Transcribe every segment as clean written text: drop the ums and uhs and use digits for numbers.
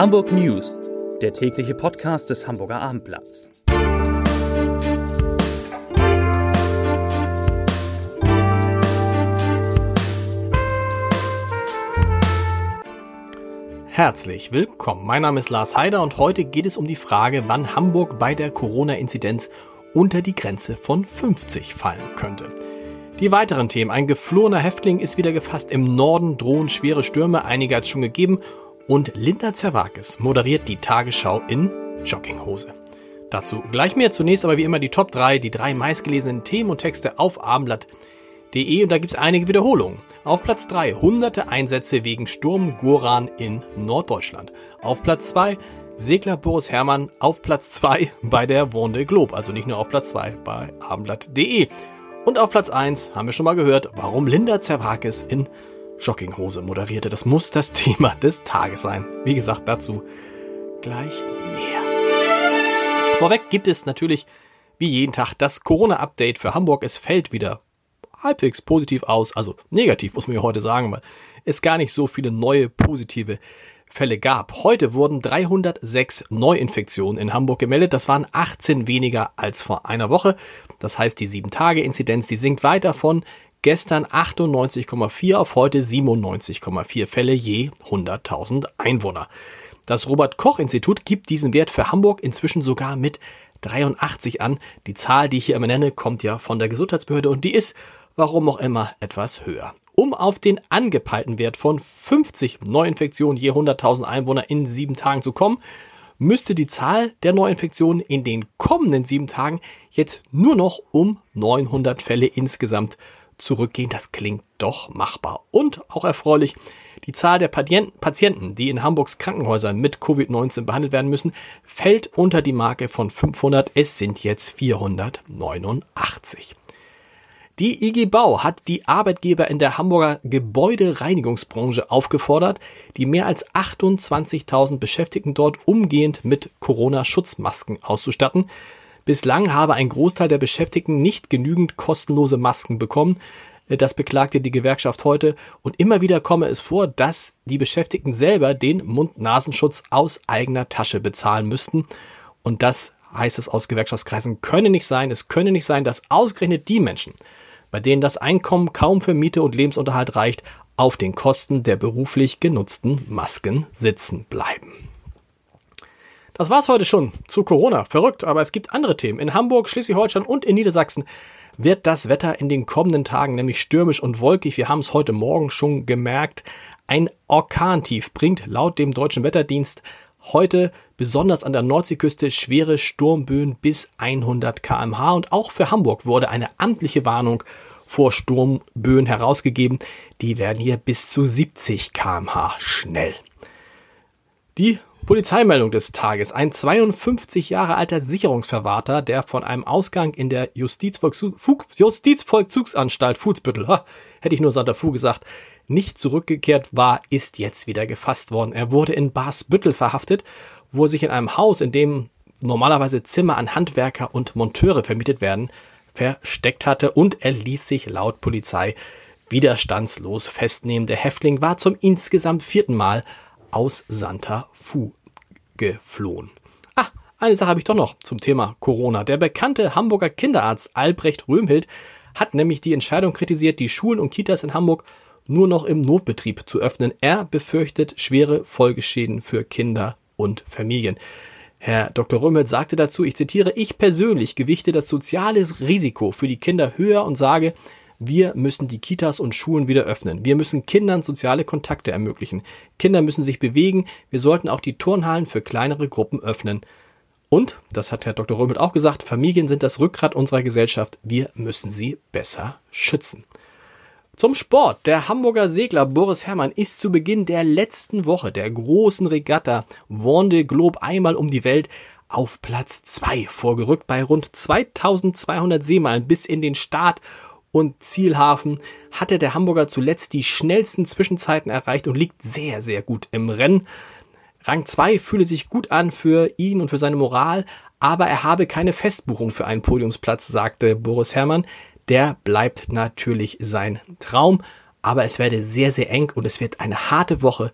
Hamburg News, der tägliche Podcast des Hamburger Abendblatts. Herzlich willkommen. Mein Name ist Lars Heider und heute geht es um die Frage, wann Hamburg bei der Corona-Inzidenz unter die Grenze von 50 fallen könnte. Die weiteren Themen. Ein geflohener Häftling ist wieder gefasst. Im Norden drohen schwere Stürme, einige hat es schon gegeben. Und Linda Zerwakis moderiert die Tagesschau in Jogginghose. Dazu gleich mehr. Zunächst aber wie immer die Top 3, die 3 meistgelesenen Themen und Texte auf abendblatt.de. Und da gibt es einige Wiederholungen. Auf Platz 3 hunderte Einsätze wegen Sturm Goran in Norddeutschland. Auf Platz 2 Segler Boris Herrmann. Auf Platz 2 bei der Vendée Globe. Also nicht nur auf Platz 2 bei abendblatt.de. Und auf Platz 1 haben wir schon mal gehört, warum Linda Zerwakis in Jogginghose moderierte. Das muss das Thema des Tages sein. Wie gesagt, dazu gleich mehr. Vorweg gibt es natürlich wie jeden Tag das Corona-Update für Hamburg. Es fällt wieder halbwegs positiv aus, also negativ muss man ja heute sagen, weil es gar nicht so viele neue positive Fälle gab. Heute wurden 306 Neuinfektionen in Hamburg gemeldet. Das waren 18 weniger als vor einer Woche. Das heißt, die 7-Tage-Inzidenz, die sinkt weiter von gestern 98,4 auf heute 97,4 Fälle je 100.000 Einwohner. Das Robert-Koch-Institut gibt diesen Wert für Hamburg inzwischen sogar mit 83 an. Die Zahl, die ich hier immer nenne, kommt ja von der Gesundheitsbehörde und die ist, warum auch immer, etwas höher. Um auf den angepeilten Wert von 50 Neuinfektionen je 100.000 Einwohner in 7 Tagen zu kommen, müsste die Zahl der Neuinfektionen in den kommenden 7 Tagen jetzt nur noch um 900 Fälle insgesamt zurückgehen. Das klingt doch machbar. Und auch erfreulich, die Zahl der Patienten, die in Hamburgs Krankenhäusern mit Covid-19 behandelt werden müssen, fällt unter die Marke von 500. Es sind jetzt 489. Die IG Bau hat die Arbeitgeber in der Hamburger Gebäudereinigungsbranche aufgefordert, die mehr als 28.000 Beschäftigten dort umgehend mit Corona-Schutzmasken auszustatten. Bislang habe ein Großteil der Beschäftigten nicht genügend kostenlose Masken bekommen. Das beklagte die Gewerkschaft heute. Und immer wieder komme es vor, dass die Beschäftigten selber den Mund-Nasenschutz aus eigener Tasche bezahlen müssten. Und das, heißt es aus Gewerkschaftskreisen, könne nicht sein. Es könne nicht sein, dass ausgerechnet die Menschen, bei denen das Einkommen kaum für Miete und Lebensunterhalt reicht, auf den Kosten der beruflich genutzten Masken sitzen bleiben. Das war's heute schon zu Corona. Verrückt, aber es gibt andere Themen. In Hamburg, Schleswig-Holstein und in Niedersachsen wird das Wetter in den kommenden Tagen nämlich stürmisch und wolkig. Wir haben es heute Morgen schon gemerkt. Ein Orkantief bringt laut dem Deutschen Wetterdienst heute besonders an der Nordseeküste schwere Sturmböen bis 100 km/h. Und auch für Hamburg wurde eine amtliche Warnung vor Sturmböen herausgegeben. Die werden hier bis zu 70 km/h schnell. Die Polizeimeldung des Tages. Ein 52 Jahre alter Sicherungsverwahrter, der von einem Ausgang in der Justizvollzugsanstalt Fuhlsbüttel, hätte ich nur Santa Fu gesagt, nicht zurückgekehrt war, ist jetzt wieder gefasst worden. Er wurde in Barsbüttel verhaftet, wo er sich in einem Haus, in dem normalerweise Zimmer an Handwerker und Monteure vermietet werden, versteckt hatte und er ließ sich laut Polizei widerstandslos festnehmen. Der Häftling war zum insgesamt 4. Mal aus Santa Fu geflohen. Eine Sache habe ich doch noch zum Thema Corona. Der bekannte Hamburger Kinderarzt Albrecht Röhmhild hat nämlich die Entscheidung kritisiert, die Schulen und Kitas in Hamburg nur noch im Notbetrieb zu öffnen. Er befürchtet schwere Folgeschäden für Kinder und Familien. Herr Dr. Röhmhild sagte dazu, ich zitiere, ich persönlich gewichte das soziale Risiko für die Kinder höher und sage, wir müssen die Kitas und Schulen wieder öffnen. Wir müssen Kindern soziale Kontakte ermöglichen. Kinder müssen sich bewegen. Wir sollten auch die Turnhallen für kleinere Gruppen öffnen. Und, das hat Herr Dr. Röhmhild auch gesagt, Familien sind das Rückgrat unserer Gesellschaft. Wir müssen sie besser schützen. Zum Sport. Der Hamburger Segler Boris Herrmann ist zu Beginn der letzten Woche der großen Regatta Vendée Globe einmal um die Welt auf Platz 2 vorgerückt. Bei rund 2200 Seemeilen bis in den Start und Zielhafen hatte der Hamburger zuletzt die schnellsten Zwischenzeiten erreicht und liegt sehr, sehr gut im Rennen. Rang 2 fühle sich gut an für ihn und für seine Moral, aber er habe keine Festbuchung für einen Podiumsplatz, sagte Boris Herrmann. Der bleibt natürlich sein Traum, aber es werde sehr, sehr eng und es wird eine harte Woche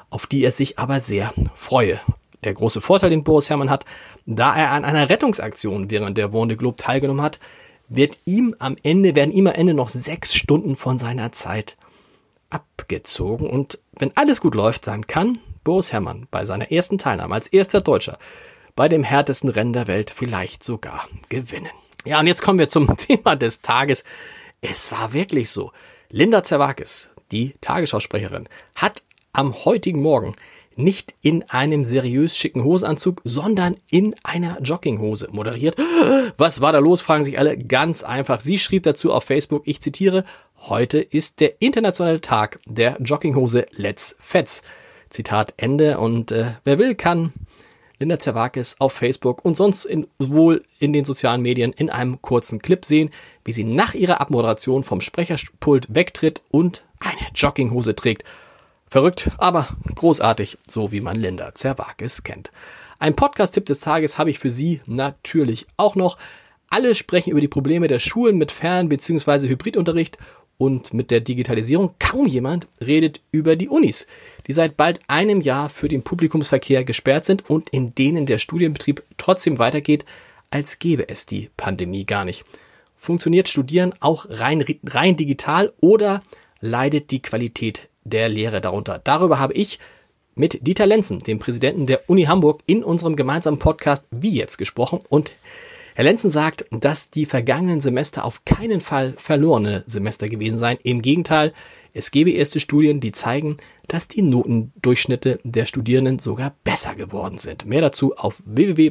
auf die er sich aber sehr freue. Der große Vorteil, den Boris Herrmann hat, da er an einer Rettungsaktion während der Vendée Globe teilgenommen hat, werden ihm am Ende noch 6 Stunden von seiner Zeit abgezogen. Und wenn alles gut läuft, dann kann Boris Herrmann bei seiner ersten Teilnahme als erster Deutscher bei dem härtesten Rennen der Welt vielleicht sogar gewinnen. Ja, und jetzt kommen wir zum Thema des Tages. Es war wirklich so. Linda Zerwakis, die Tagesschausprecherin, hat am heutigen Morgen nicht in einem seriös schicken Hosenanzug, sondern in einer Jogginghose moderiert. Was war da los, fragen sich alle. Ganz einfach. Sie schrieb dazu auf Facebook, ich zitiere, heute ist der internationale Tag der Jogginghose Let's Fetz. Zitat Ende. Und wer will, kann Linda Zerwakis auf Facebook und sonst wohl in den sozialen Medien in einem kurzen Clip sehen, wie sie nach ihrer Abmoderation vom Sprecherpult wegtritt und eine Jogginghose trägt. Verrückt, aber großartig, so wie man Linda Zerwakis kennt. Ein Podcast-Tipp des Tages habe ich für Sie natürlich auch noch. Alle sprechen über die Probleme der Schulen mit Fern- bzw. Hybridunterricht und mit der Digitalisierung. Kaum jemand redet über die Unis, die seit bald einem Jahr für den Publikumsverkehr gesperrt sind und in denen der Studienbetrieb trotzdem weitergeht, als gäbe es die Pandemie gar nicht. Funktioniert Studieren auch rein digital oder leidet die Qualität der Lehre darunter? Darüber habe ich mit Dieter Lenzen, dem Präsidenten der Uni Hamburg, in unserem gemeinsamen Podcast Wie jetzt gesprochen. Und Herr Lenzen sagt, dass die vergangenen Semester auf keinen Fall verlorene Semester gewesen seien. Im Gegenteil, es gebe erste Studien, die zeigen, dass die Notendurchschnitte der Studierenden sogar besser geworden sind. Mehr dazu auf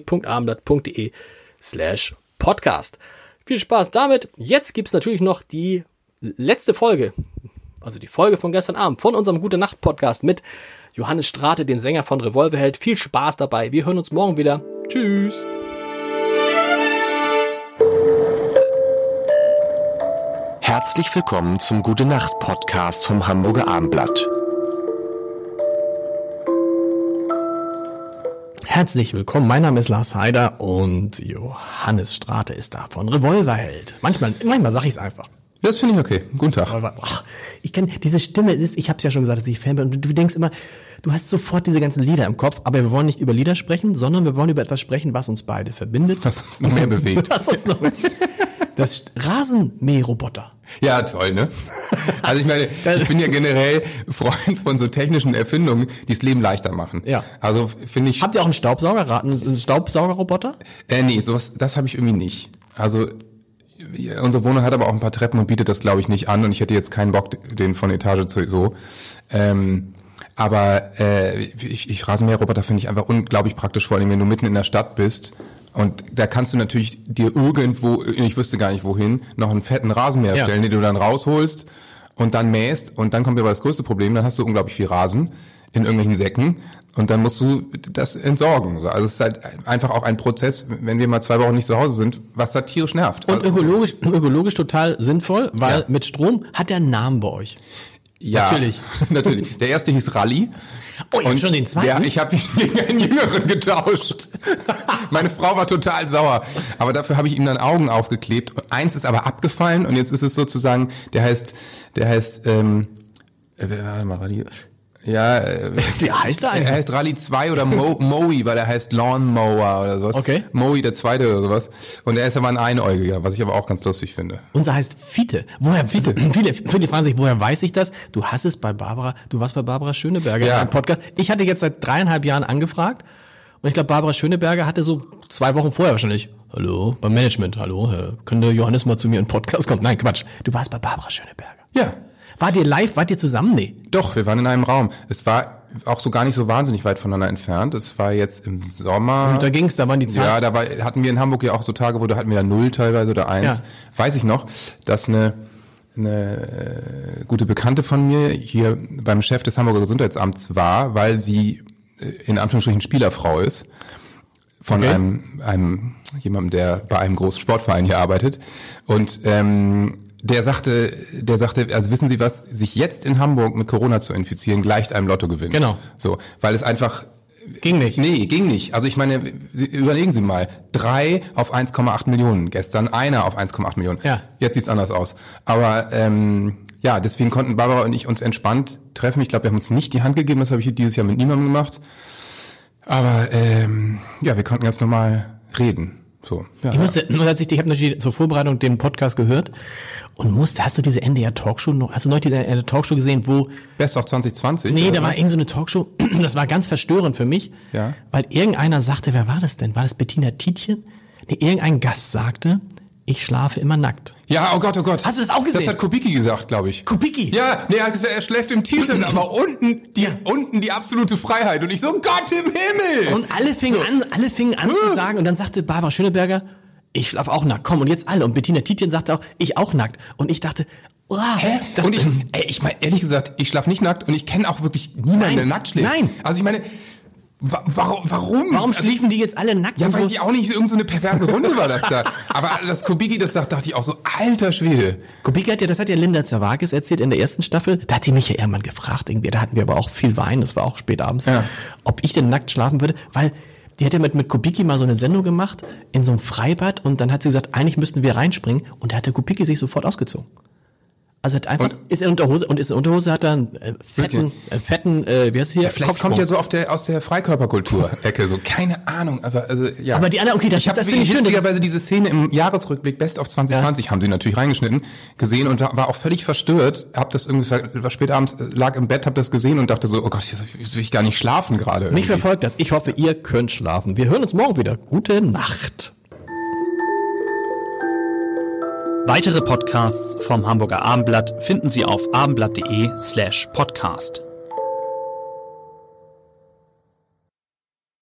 www.abendblatt.de/podcast. Viel Spaß damit. Jetzt gibt es natürlich noch die letzte Folge, also die Folge von gestern Abend von unserem Gute-Nacht-Podcast mit Johannes Strate, dem Sänger von Revolverheld. Viel Spaß dabei. Wir hören uns morgen wieder. Tschüss. Herzlich willkommen zum Gute-Nacht-Podcast vom Hamburger Abendblatt. Herzlich willkommen, mein Name ist Lars Heider und Johannes Strate ist da von Revolverheld. Manchmal sage ich es einfach. Das finde ich okay. Guten Tag. Ach, ich kenne diese Stimme, ich habe es ja schon gesagt, dass ich Fan bin und du denkst immer, du hast sofort diese ganzen Lieder im Kopf, aber wir wollen nicht über Lieder sprechen, sondern wir wollen über etwas sprechen, was uns beide verbindet. Was uns noch mehr bewegt. Das Rasenmäherroboter. Ja, toll, ne? Also ich meine, ich bin ja generell Freund von so technischen Erfindungen, die das Leben leichter machen. Ja. Also finde ich... Habt ihr auch einen Staubsaugerroboter? Nee, sowas, das habe ich irgendwie nicht. Also unsere Wohnung hat aber auch ein paar Treppen und bietet das, glaube ich, nicht an und ich hätte jetzt keinen Bock, den von Etage zu so. Aber Rasenmäherroboter finde ich einfach unglaublich praktisch, vor allem wenn du mitten in der Stadt bist. Und da kannst du natürlich dir irgendwo, ich wüsste gar nicht wohin, noch einen fetten Rasenmäher stellen, den du dann rausholst und dann mähst. Und dann kommt aber das größte Problem, dann hast du unglaublich viel Rasen in irgendwelchen Säcken und dann musst du das entsorgen. Also es ist halt einfach auch ein Prozess, wenn wir mal 2 Wochen nicht zu Hause sind, was da tierisch nervt. Und ökologisch total sinnvoll, weil mit Strom hat der einen Namen bei euch. Ja, natürlich. Der erste hieß Rally. Oh, ich habe schon den zweiten? Ja, ich habe ihn gegen einen Jüngeren getauscht. Meine Frau war total sauer. Aber dafür habe ich ihm dann Augen aufgeklebt. Eins ist aber abgefallen und jetzt ist es sozusagen, der heißt, warte mal, Rally. Ja, wie heißt er eigentlich? Er heißt Rally 2 oder Moe, weil er heißt Lawnmower oder sowas. Okay. Moe, der zweite oder sowas. Und er ist aber ein Einäugiger, was ich aber auch ganz lustig finde. Unser heißt Fiete. Woher Fiete? Viele fragen sich, woher weiß ich das? Du warst bei Barbara Schöneberger in einem Podcast. Ich hatte jetzt seit 3,5 Jahren angefragt und ich glaube, Barbara Schöneberger hatte so 2 Wochen vorher wahrscheinlich, hallo, beim Management, hallo, könnte Johannes mal zu mir in den Podcast kommen? Nein, Quatsch. Du warst bei Barbara Schöneberger. Ja. Wart ihr zusammen? Nee. Doch, wir waren in einem Raum. Es war auch so gar nicht so wahnsinnig weit voneinander entfernt. Es war jetzt im Sommer. Und da waren die Zahlen. Ja, hatten wir in Hamburg ja auch so Tage, wo da hatten wir ja 0 teilweise oder 1. Ja. Weiß ich noch, dass eine gute Bekannte von mir hier beim Chef des Hamburger Gesundheitsamts war, weil sie in Anführungsstrichen Spielerfrau ist. Von einem jemandem, der bei einem großen Sportverein hier arbeitet. Und der sagte, also wissen Sie was, sich jetzt in Hamburg mit Corona zu infizieren, gleicht einem Lottogewinn. Genau. So, weil es einfach... Ging nicht. Nee, ging nicht. Also ich meine, überlegen Sie mal, 3 auf 1,8 Millionen gestern, einer auf 1,8 Millionen. Ja. Jetzt sieht's anders aus. Aber ja, deswegen konnten Barbara und ich uns entspannt treffen. Ich glaube, wir haben uns nicht die Hand gegeben, das habe ich dieses Jahr mit niemandem gemacht. Aber ja, wir konnten ganz normal reden. So. Ja, ich habe natürlich zur Vorbereitung den Podcast gehört und hast du diese NDR Talkshow noch, hast du noch diese NDR Talkshow gesehen, wo... Best of 2020? Nee, da war irgend so eine Talkshow, das war ganz verstörend für mich, weil irgendeiner sagte, wer war das denn? War das Bettina Tietjen? Nee, irgendein Gast sagte, ich schlafe immer nackt. Ja, oh Gott. Hast du das auch gesehen? Das hat Kubicki gesagt, glaube ich. Kubicki? Ja, nee, er hat gesagt, er schläft im T-Shirt, aber unten die absolute Freiheit. Und ich so, Gott im Himmel! Und alle fingen an zu sagen, und dann sagte Barbara Schöneberger, ich schlafe auch nackt. Komm, und jetzt alle. Und Bettina Tietjen sagte auch, ich auch nackt. Und ich dachte, hä? Und ich meine, ehrlich gesagt, ich schlafe nicht nackt und ich kenne auch wirklich niemanden, der nackt schläft. Nein. Also ich meine... Warum? Warum schliefen die jetzt alle nackt? Ja, weiß ich auch nicht, irgend so eine perverse Runde war das da. Aber das Kubicki, das dachte ich auch so, alter Schwede. Kubicki das hat ja Linda Zerwakis erzählt in der ersten Staffel. Da hat sie mich ja irgendwann gefragt, irgendwie, da hatten wir aber auch viel Wein, das war auch spät abends, ob ich denn nackt schlafen würde, weil die hat ja mit Kubicki mal so eine Sendung gemacht, in so einem Freibad, und dann hat sie gesagt, eigentlich müssten wir reinspringen, und da hat der Kubicki sich sofort ausgezogen. Also hat einfach, ist in Unterhose hat er einen fetten, wie heißt es hier? Vielleicht kommt ja so aus der Freikorperkultur-Ecke, so, keine Ahnung, aber, also, ja. Aber die anderen, okay, das finde ich schön. Witzigerweise diese Szene im Jahresrückblick Best of 2020 haben sie natürlich reingeschnitten, gesehen und war auch völlig verstört, hab das irgendwie, war spät abends, lag im Bett, hab das gesehen und dachte so, oh Gott, jetzt will ich gar nicht schlafen gerade. Mich verfolgt das. Ich hoffe, ihr könnt schlafen. Wir hören uns morgen wieder. Gute Nacht. Weitere Podcasts vom Hamburger Abendblatt finden Sie auf abendblatt.de/podcast.